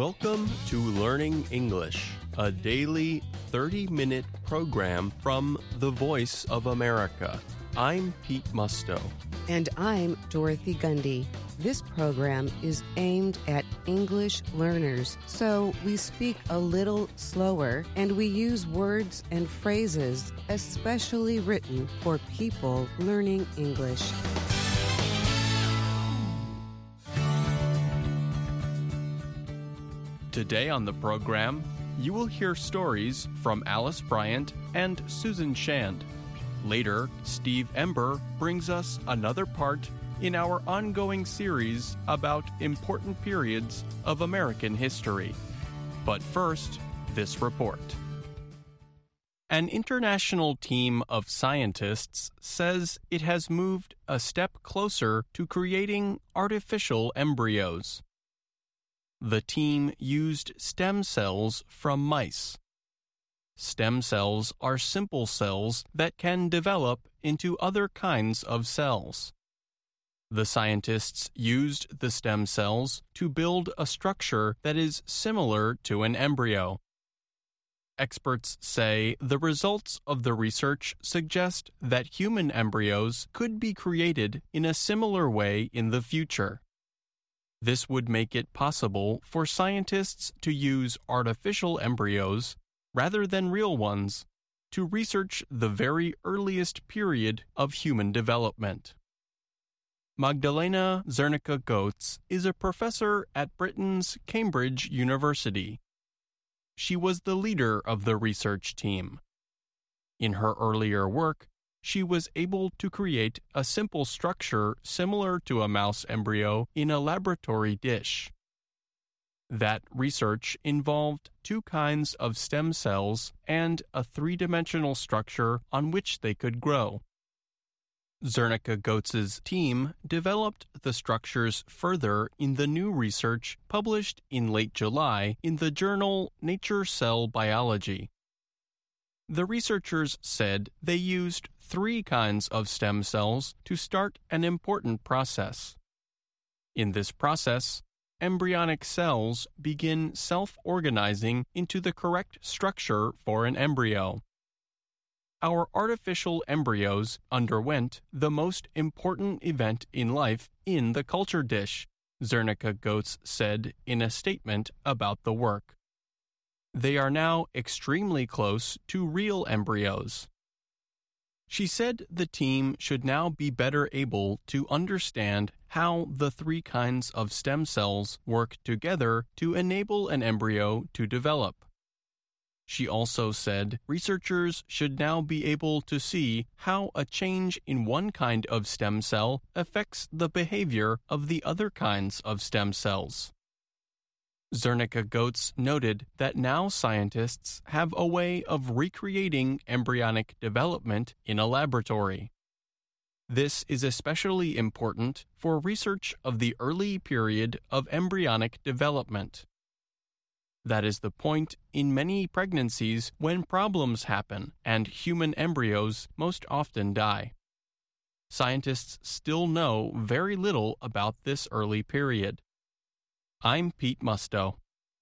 Welcome to Learning English, a daily 30-minute program from the Voice of America. I'm Pete Musto. And I'm Dorothy Gundy. This program is aimed at English learners, so we speak a little slower and we use words and phrases especially written for people learning English. Today on the program, you will hear stories from Alice Bryant and Susan Shand. Later, Steve Ember brings us another part in our ongoing series about important periods of American history. But first, this report. An international team of scientists says it has moved a step closer to creating artificial embryos. The team used stem cells from mice. Stem cells are simple cells that can develop into other kinds of cells. The scientists used the stem cells to build a structure that is similar to an embryo. Experts say the results of the research suggest that human embryos could be created in a similar way in the future. This would make it possible for scientists to use artificial embryos, rather than real ones, to research the very earliest period of human development. Magdalena Zernicka-Goetz is a professor at Britain's Cambridge University. She was the leader of the research team. In her earlier work, she was able to create a simple structure similar to a mouse embryo in a laboratory dish. That research involved two kinds of stem cells and a three-dimensional structure on which they could grow. Zernicka-Goetz's team developed the structures further in the new research published in late July in the journal Nature Cell Biology. The researchers said they used three kinds of stem cells to start an important process. In this process, embryonic cells begin self-organizing into the correct structure for an embryo. Our artificial embryos underwent the most important event in life in the culture dish, Zernicka-Goetz said in a statement about the work. They are now extremely close to real embryos. She said the team should now be better able to understand how the three kinds of stem cells work together to enable an embryo to develop. She also said researchers should now be able to see how a change in one kind of stem cell affects the behavior of the other kinds of stem cells. Zernicka-Goetz noted that now scientists have a way of recreating embryonic development in a laboratory. This is especially important for research of the early period of embryonic development. That is the point in many pregnancies when problems happen and human embryos most often die. Scientists still know very little about this early period. I'm Pete Musto.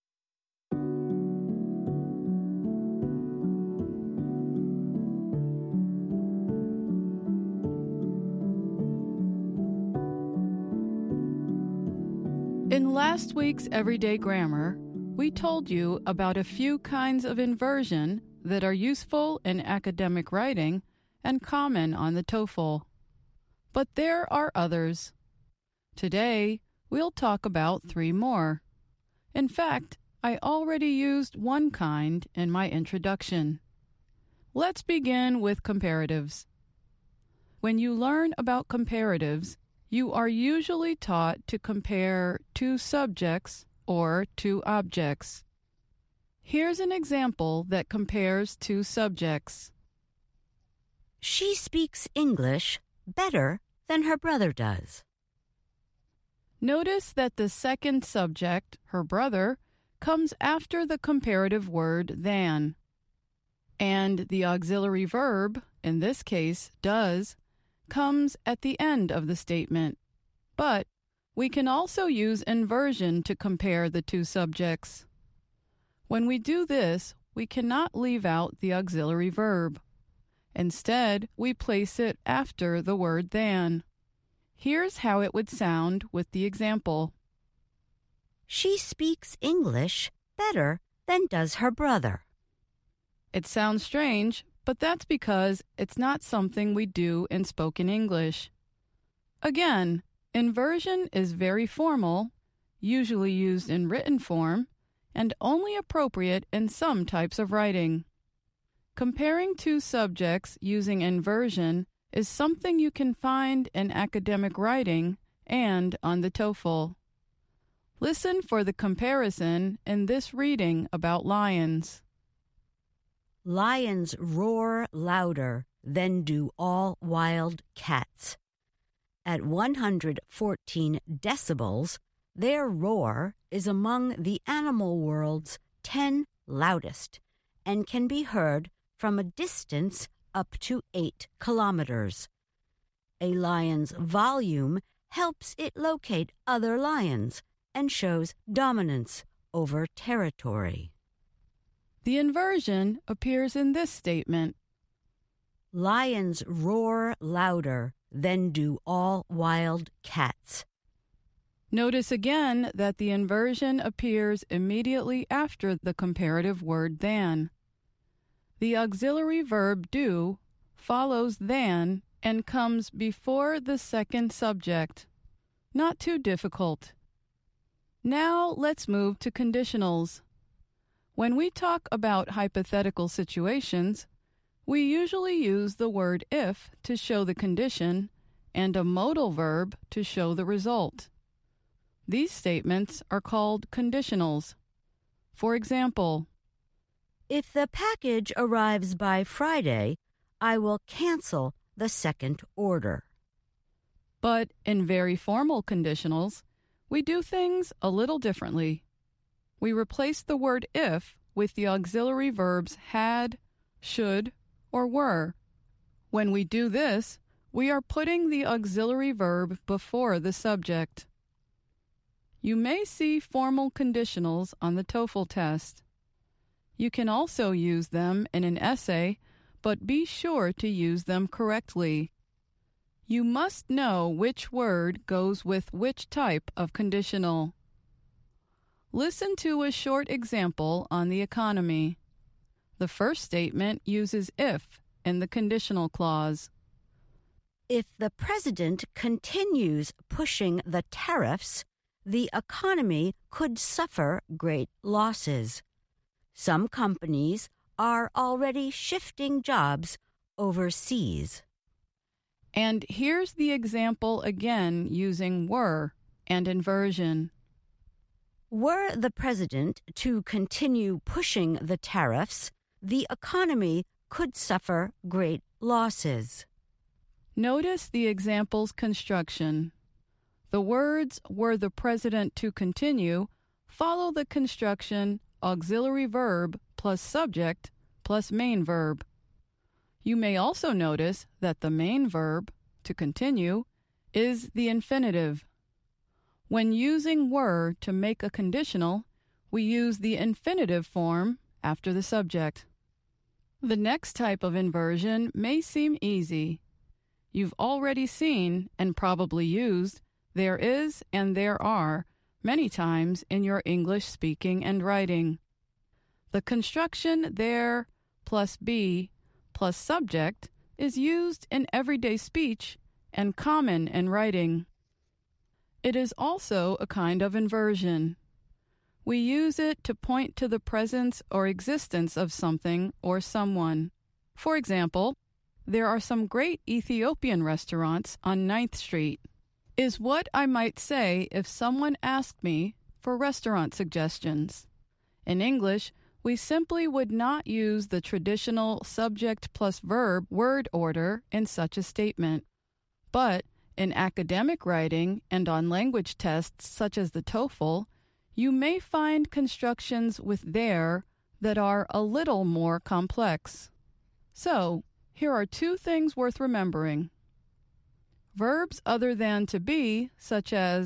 In last week's Everyday Grammar, we told you about a few kinds of inversion that are useful in academic writing and common on the TOEFL. But there are others. Today, we'll talk about three more. In fact, I already used one kind in my introduction. Let's begin with comparatives. When you learn about comparatives, you are usually taught to compare two subjects or two objects. Here's an example that compares two subjects. She speaks English better than her brother does. Notice that the second subject, her brother, comes after the comparative word than. And the auxiliary verb, in this case, does, comes at the end of the statement. But We can also use inversion to compare the two subjects. When we do this, we cannot leave out the auxiliary verb. Instead, we place it after the word than. Here's how it would sound with the example. She speaks English better than does her brother. It sounds strange, but that's because it's not something we do in spoken English. Again, inversion is very formal, usually used in written form, and only appropriate in some types of writing. Comparing two subjects using inversion is something you can find in academic writing and on the TOEFL. Listen for the comparison in this reading about lions. Lions roar louder than do all wild cats. At 114 decibels, their roar is among the animal world's 10 loudest and can be heard from a distance up to 8 kilometers. A lion's volume helps it locate other lions and shows dominance over territory. The inversion appears in this statement. Lions roar louder than do all wild cats. Notice again that the inversion appears immediately after the comparative word than. The auxiliary verb do follows than and comes before the second subject. Not too difficult. Now let's move to conditionals. When we talk about hypothetical situations, we usually use the word if to show the condition and a modal verb to show the result. These statements are called conditionals. For example, if the package arrives by Friday, I will cancel the second order. But in very formal conditionals, we do things a little differently. We replace the word if with the auxiliary verbs had, should, or were. When we do this, we are putting the auxiliary verb before the subject. You may see formal conditionals on the TOEFL test. You can also use them in an essay, but be sure to use them correctly. You must know which word goes with which type of conditional. Listen to a short example on the economy. The first statement uses if in the conditional clause. If the president continues pushing the tariffs, the economy could suffer great losses. Some companies are already shifting jobs overseas. And here's the example again using were and inversion. Were the president to continue pushing the tariffs, the economy could suffer great losses. Notice the example's construction. The words were the president to continue follow the construction auxiliary verb plus subject plus main verb. You may also notice that the main verb, to continue, is the infinitive. When using were to make a conditional, we use the infinitive form after the subject. The next type of inversion may seem easy. You've already seen and probably used there is and there are many times in your English speaking and writing. The construction there plus be plus subject is used in everyday speech and common in writing. It is also a kind of inversion. We use it to point to the presence or existence of something or someone. For example, there are some great Ethiopian restaurants on 9th Street, is what I might say if someone asked me for restaurant suggestions. In English, we simply would not use the traditional subject plus verb word order in such a statement. But in academic writing and on language tests such as the TOEFL, you may find constructions with there that are a little more complex. So, here are two things worth remembering. Verbs other than to be, such as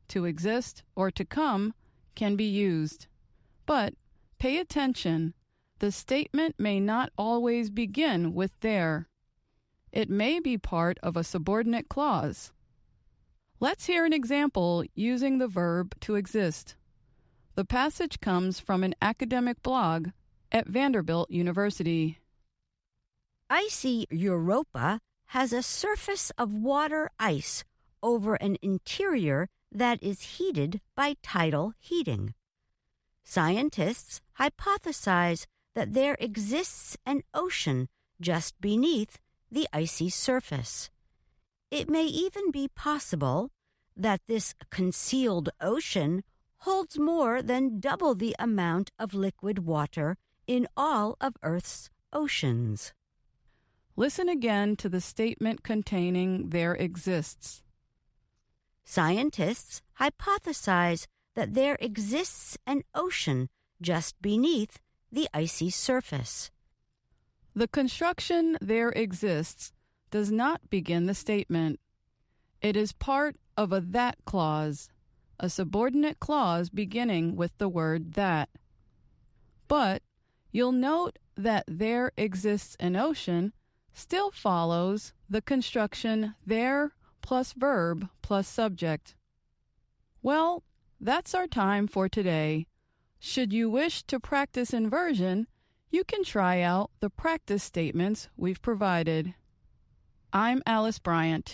to exist or to come can be used. But pay attention. The statement may not always begin with there. It may be part of a subordinate clause. Let's hear an example using the verb to exist. The passage comes from an academic blog at Vanderbilt University. Icy Europa has a surface of water ice over an interior that is heated by tidal heating. Scientists hypothesize that there exists an ocean just beneath the icy surface. It may even be possible that this concealed ocean holds more than double the amount of liquid water in all of Earth's oceans. Listen again to the statement containing there exists. Scientists hypothesize that there exists an ocean just beneath the icy surface. The construction there exists does not begin the statement. It is part of a that clause, a subordinate clause beginning with the word that. But you'll note that there exists an ocean still follows the construction there plus verb plus subject. Well, that's our time for today. Should you wish to practice inversion, you can try out the practice statements we've provided. I'm Alice Bryant.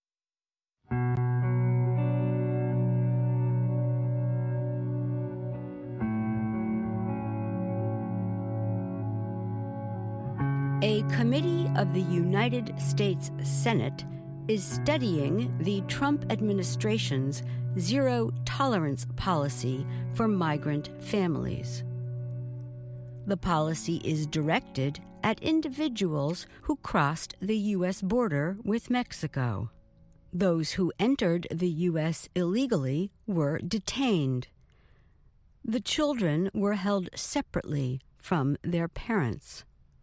A committee of the United States Senate is studying the Trump administration's zero-tolerance policy for migrant families. The policy is directed at individuals who crossed the U.S. border with Mexico. Those who entered the U.S. illegally were detained. The children were held separately from their parents.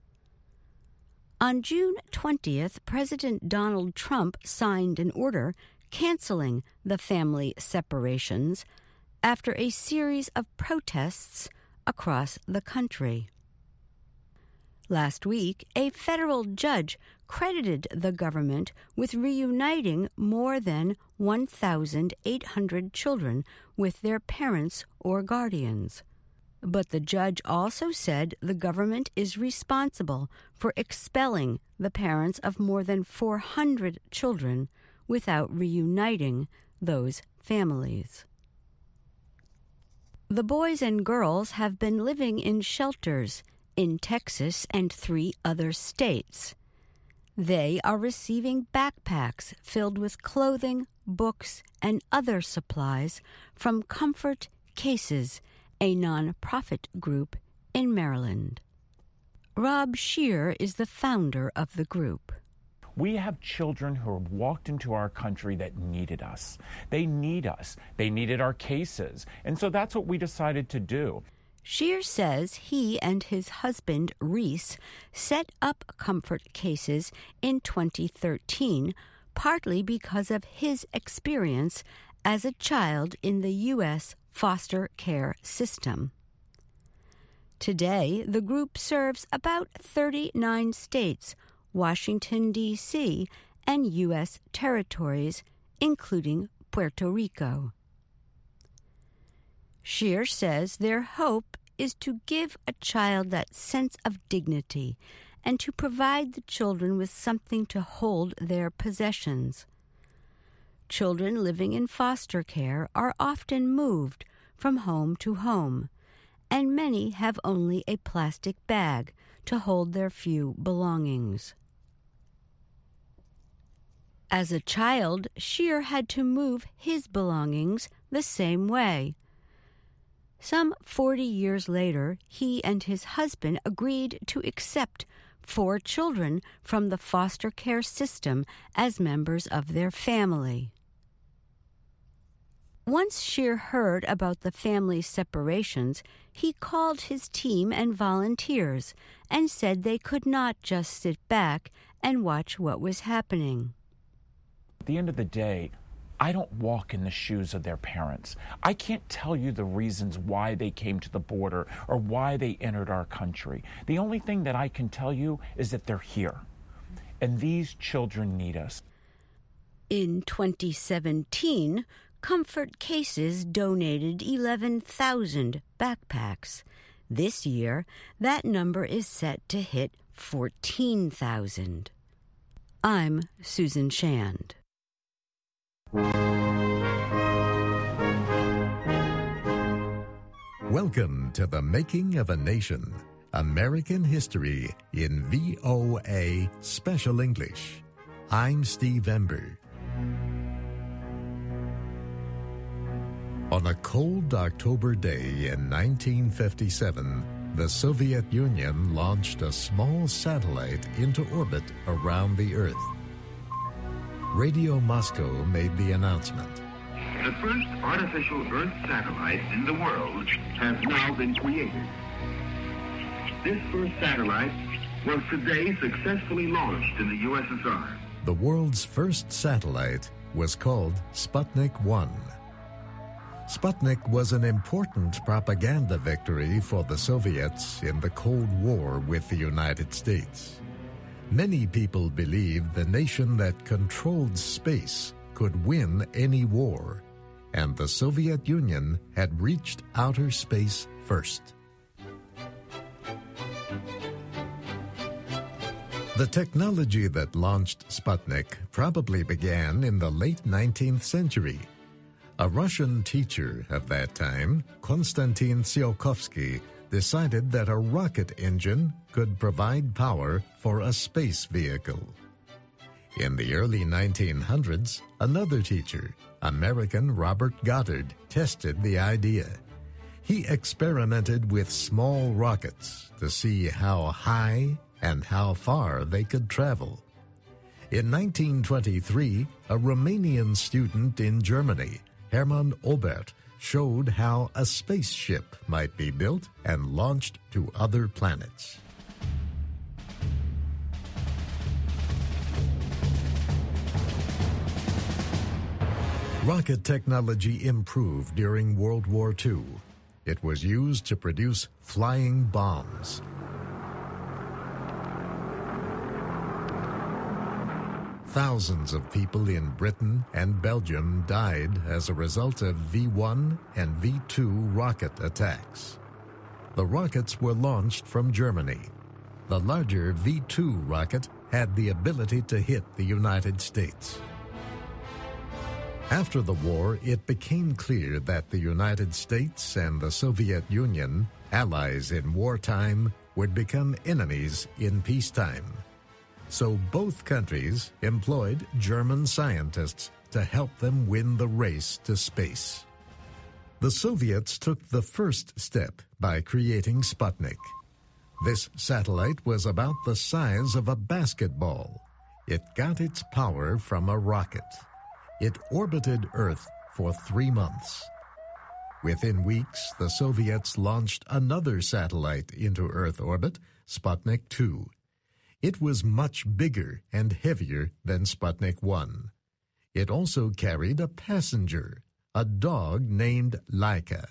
On June 20th, President Donald Trump signed an order canceling the family separations after a series of protests across the country. Last week, a federal judge credited the government with reuniting more than 1,800 children with their parents or guardians. But the judge also said the government is responsible for expelling the parents of more than 400 children without reuniting those families. The boys and girls have been living in shelters in Texas and 3 other states. They are receiving backpacks filled with clothing, books, and other supplies from Comfort Cases, a non-profit group in Maryland. Rob Scheer is the founder of the group. We have children who have walked into our country that needed us. They need us. They needed our cases. And so that's what we decided to do. Scheer says he and his husband, Reese, set up Comfort Cases in 2013, partly because of his experience as a child in the U.S. foster care system. Today, the group serves about 39 states, Washington, D.C., and U.S. territories, including Puerto Rico. Scheer says their hope is to give a child that sense of dignity and to provide the children with something to hold their possessions. Children living in foster care are often moved from home to home, and many have only a plastic bag to hold their few belongings. As a child, Scheer had to move his belongings the same way. Some 40 years later, he and his husband agreed to accept 4 children from the foster care system as members of their family. Once Scheer heard about the family separations, he called his team and volunteers and said they could not just sit back and watch what was happening. At the end of the day, I don't walk in the shoes of their parents. I can't tell you the reasons why they came to the border or why they entered our country. The only thing that I can tell you is that they're here. And these children need us. In 2017, Comfort Cases donated 11,000 backpacks. This year, that number is set to hit 14,000. I'm Susan Shand. Welcome to The Making of a Nation, American History in VOA Special English. I'm Steve Ember. On a cold October day in 1957, the Soviet Union launched a small satellite into orbit around the Earth. Radio Moscow made the announcement. The first artificial Earth satellite in the world has now been created. This first satellite was today successfully launched in the USSR. The world's first satellite was called Sputnik 1. Sputnik was an important propaganda victory for the Soviets in the Cold War with the United States. Many people believed the nation that controlled space could win any war, and the Soviet Union had reached outer space first. The technology that launched Sputnik probably began in the late 19th century. A Russian teacher of that time, Konstantin Tsiolkovsky, decided that a rocket engine could provide power for a space vehicle. In the early 1900s, another teacher, American Robert Goddard, tested the idea. He experimented with small rockets to see how high and how far they could travel. In 1923, a Romanian student in Germany, Hermann Oberth, showed how a spaceship might be built and launched to other planets. Rocket technology improved during World War II. It was used to produce flying bombs. Thousands of people in Britain and Belgium died as a result of V-1 and V-2 rocket attacks. The rockets were launched from Germany. The larger V-2 rocket had the ability to hit the United States. After the war, it became clear that the United States and the Soviet Union, allies in wartime, would become enemies in peacetime. So both countries employed German scientists to help them win the race to space. The Soviets took the first step by creating Sputnik. This satellite was about the size of a basketball. It got its power from a rocket. It orbited Earth for 3 months. Within weeks, the Soviets launched another satellite into Earth orbit, Sputnik 2. It was much bigger and heavier than Sputnik 1. It also carried a passenger, a dog named Laika.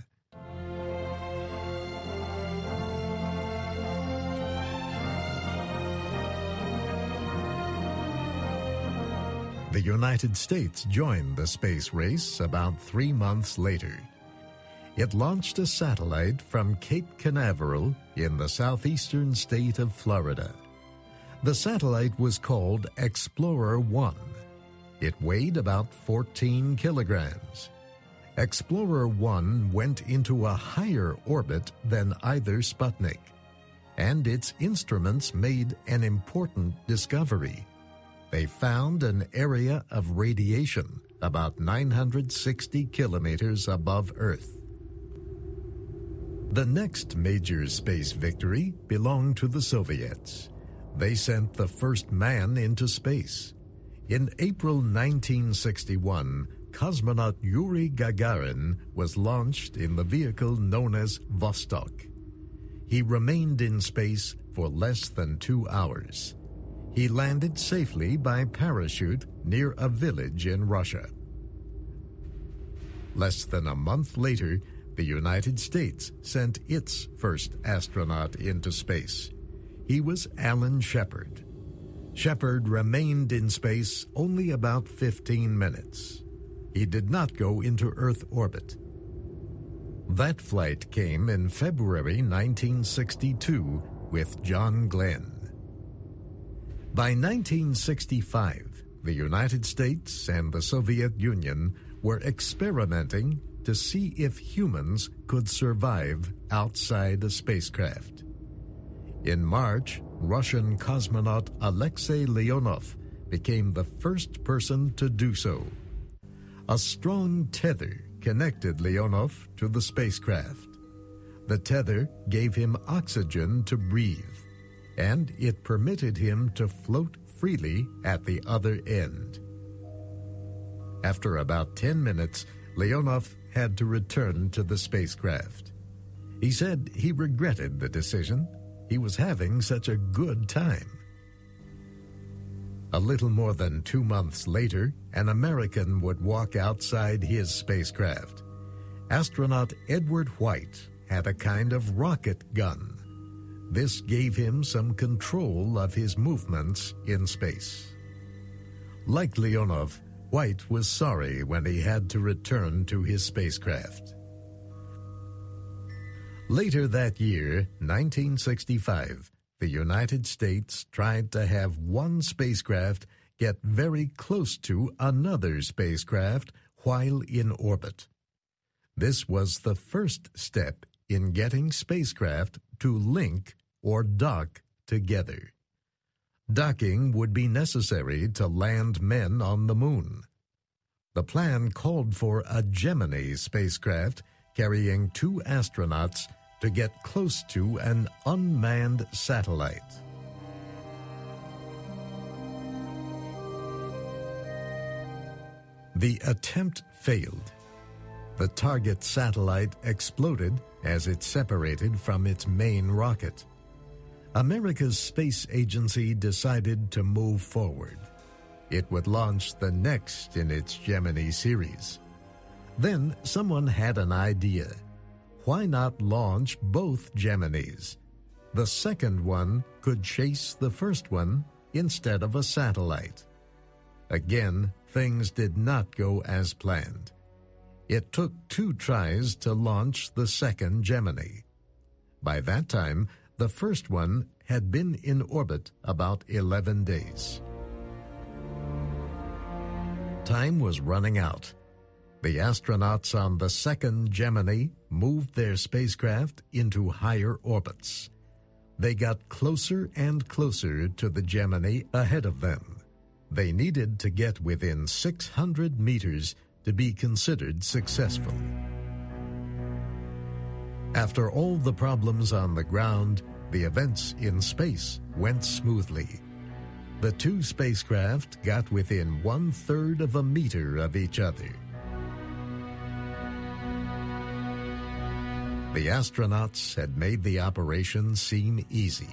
The United States joined the space race about 3 months later. It launched a satellite from Cape Canaveral in the southeastern state of Florida. The satellite was called Explorer 1. It weighed about 14 kilograms. Explorer 1 went into a higher orbit than either Sputnik, and its instruments made an important discovery. They found an area of radiation about 960 kilometers above Earth. The next major space victory belonged to the Soviets. They sent the first man into space. In April 1961, cosmonaut Yuri Gagarin was launched in the vehicle known as Vostok. He remained in space for less than 2 hours. He landed safely by parachute near a village in Russia. Less than a month later, the United States sent its first astronaut into space. He was Alan Shepard. Shepard remained in space only about 15 minutes. He did not go into Earth orbit. That flight came in February 1962 with John Glenn. By 1965, the United States and the Soviet Union were experimenting to see if humans could survive outside a spacecraft. In March, Russian cosmonaut Alexei Leonov became the first person to do so. A strong tether connected Leonov to the spacecraft. The tether gave him oxygen to breathe, and it permitted him to float freely at the other end. After about 10 minutes, Leonov had to return to the spacecraft. He said he regretted the decision. He was having such a good time. A little more than 2 months later, an American would walk outside his spacecraft. Astronaut Edward White had a kind of rocket gun. This gave him some control of his movements in space. Like Leonov, White was sorry when he had to return to his spacecraft. Later that year, 1965, the United States tried to have one spacecraft get very close to another spacecraft while in orbit. This was the first step in getting spacecraft to link or dock together. Docking would be necessary to land men on the moon. The plan called for a Gemini spacecraft carrying 2 astronauts to get close to an unmanned satellite. The attempt failed. The target satellite exploded as it separated from its main rocket. America's space agency decided to move forward. It would launch the next in its Gemini series. Then someone had an idea. Why not launch both Geminis? The second one could chase the first one instead of a satellite. Again, things did not go as planned. It took 2 tries to launch the second Gemini. By that time, the first one had been in orbit about 11 days. Time was running out. The astronauts on the second Gemini moved their spacecraft into higher orbits. They got closer and closer to the Gemini ahead of them. They needed to get within 600 meters to be considered successful. After all the problems on the ground, the events in space went smoothly. The 2 spacecraft got within 1/3 of a meter of each other. The astronauts had made the operation seem easy.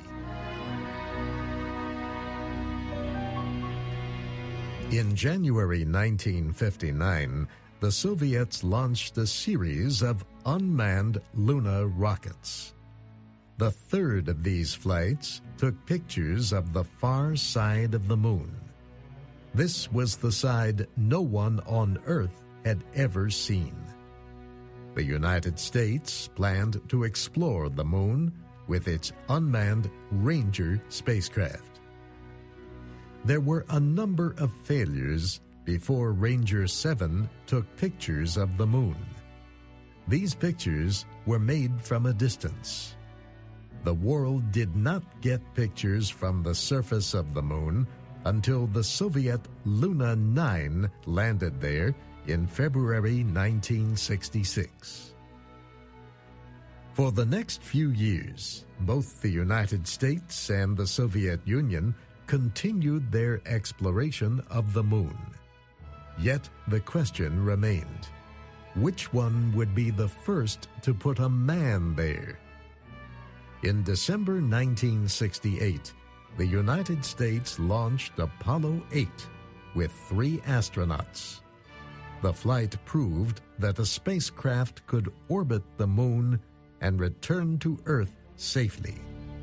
In January 1959, the Soviets launched a series of unmanned Luna rockets. The third of these flights took pictures of the far side of the moon. This was the side no one on Earth had ever seen. The United States planned to explore the moon with its unmanned Ranger spacecraft. There were a number of failures before Ranger 7 took pictures of the moon. These pictures were made from a distance. The world did not get pictures from the surface of the moon until the Soviet Luna 9 landed there in February 1966. For the next few years, both the United States and the Soviet Union continued their exploration of the moon. Yet the question remained, which one would be the first to put a man there? In December 1968, the United States launched Apollo 8 with 3 astronauts. The flight proved that a spacecraft could orbit the moon and return to Earth safely.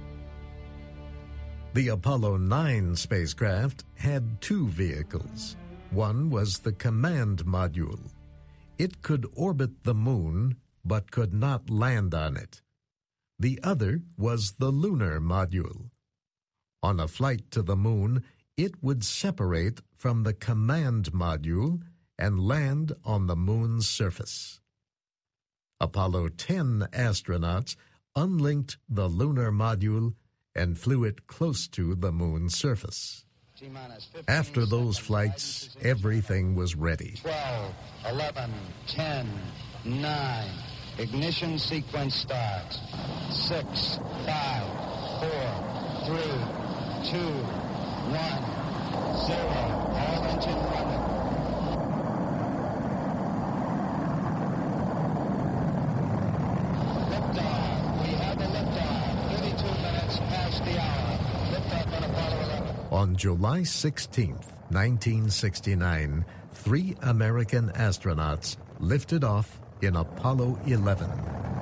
The Apollo 9 spacecraft had two vehicles. One was the command module. It could orbit the moon, but could not land on it. The other was the lunar module. On a flight to the moon, it would separate from the command module and land on the moon's surface. Apollo 10 astronauts unlinked the lunar module and flew it close to the moon's surface. After those flights, everything was ready. 12, 11, 10, 9. Ignition sequence starts. 6, 5, 4, 3, 2, 1, 0. All engine running. Liftoff. We have a liftoff. 32 minutes past the hour. Liftoff on Apollo 11. On July 16th, 1969, 3 American astronauts lifted off in Apollo 11.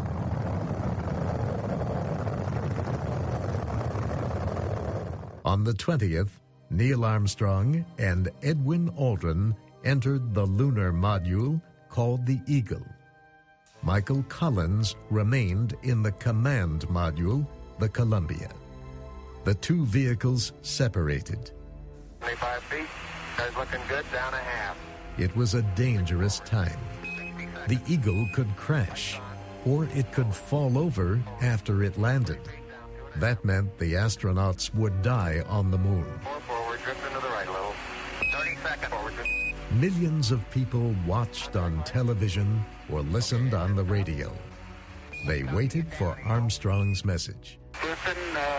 On the 20th, Neil Armstrong and Edwin Aldrin entered the lunar module called the Eagle. Michael Collins remained in the command module, the Columbia. The two vehicles separated. 25 feet. Guys looking good, down a half. It was a dangerous time. The Eagle could crash, or it could fall over after it landed. That meant the astronauts would die on the moon. 4 forward, drift into the right a little. 30 seconds forward. Millions of people watched on television or listened on the radio. They waited for Armstrong's message. Houston,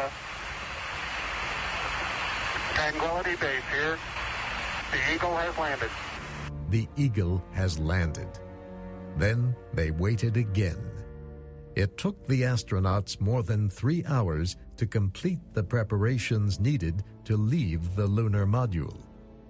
Tranquility Base here. The Eagle has landed. The Eagle has landed. Then they waited again. It took the astronauts more than 3 hours to complete the preparations needed to leave the lunar module.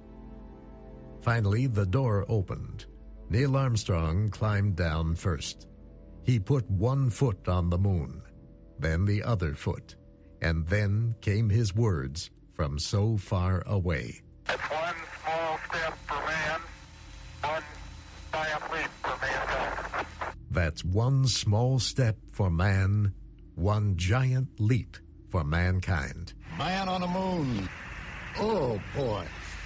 Finally, the door opened. Neil Armstrong climbed down first. He put one foot on the moon, then the other foot, and then came his words from so far away. That's one small step for man, one giant leap for mankind. That's one small step for man, one giant leap for mankind. Man on the moon. Oh, boy.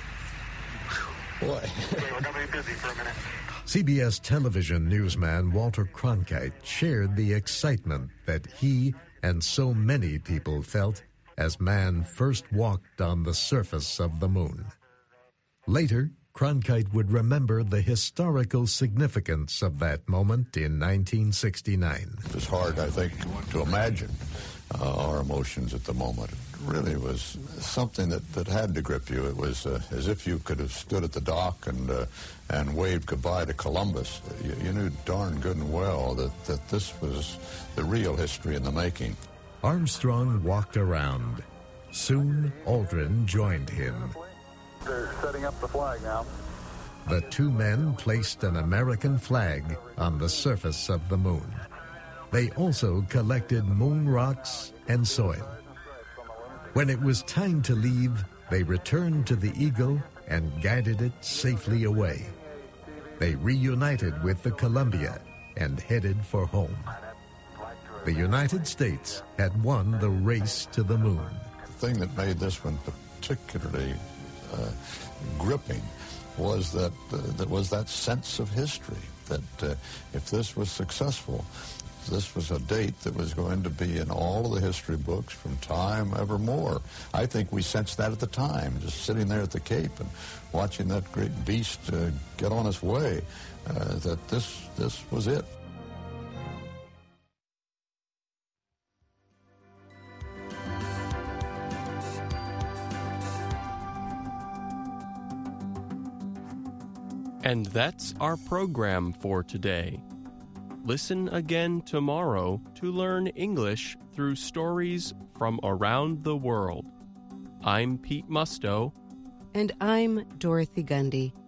Boy. Okay, we're going to be busy for a minute. CBS television newsman Walter Cronkite shared the excitement that he and so many people felt as man first walked on the surface of the moon. Later, Cronkite would remember the historical significance of that moment in 1969. It was hard, I think, to imagine our emotions at the moment. It really was something that had to grip you. It was as if you could have stood at the dock and waved goodbye to Columbus. You knew darn good and well that this was the real history in the making. Armstrong walked around. Soon, Aldrin joined him. They're setting up the flag now. The two men placed an American flag on the surface of the moon. They also collected moon rocks and soil. When it was time to leave, they returned to the Eagle and guided it safely away. They reunited with the Columbia and headed for home. The United States had won the race to the moon. The thing that made this one particularly gripping was that sense of history, that if this was successful, this was a date that was going to be in all of the history books from time evermore. I think we sensed that at the time, just sitting there at the Cape and watching that great beast get on its way, that this was it. And that's our program for today. Listen again tomorrow to learn English through stories from around the world. I'm Pete Musto. And I'm Dorothy Gundy.